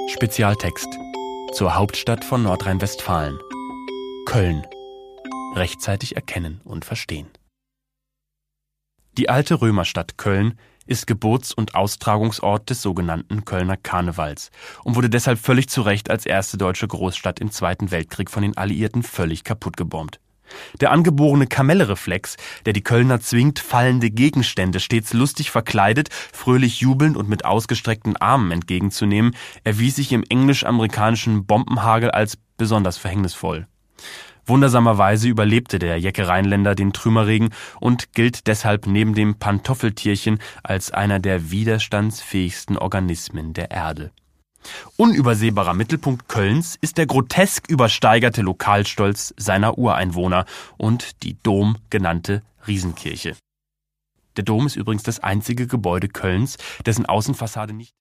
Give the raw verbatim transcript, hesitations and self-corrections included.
Spezialtext zur Hauptstadt von Nordrhein-Westfalen. Köln. Rechtzeitig erkennen und verstehen. Die alte Römerstadt Köln ist Geburts- und Austragungsort des sogenannten Kölner Karnevals und wurde deshalb völlig zu Recht als erste deutsche Großstadt im Zweiten Weltkrieg von den Alliierten völlig kaputtgebombt. Der angeborene Kamellereflex, der die Kölner zwingt, fallende Gegenstände stets lustig verkleidet, fröhlich jubelnd und mit ausgestreckten Armen entgegenzunehmen, erwies sich im englisch-amerikanischen Bombenhagel als besonders verhängnisvoll. Wundersamerweise überlebte der Jecke Rheinländer den Trümmerregen und gilt deshalb neben dem Pantoffeltierchen als einer der widerstandsfähigsten Organismen der Erde. Unübersehbarer Mittelpunkt Kölns ist der grotesk übersteigerte Lokalstolz seiner Ureinwohner und die Dom genannte Riesenkirche. Der Dom ist übrigens das einzige Gebäude Kölns, dessen Außenfassade nicht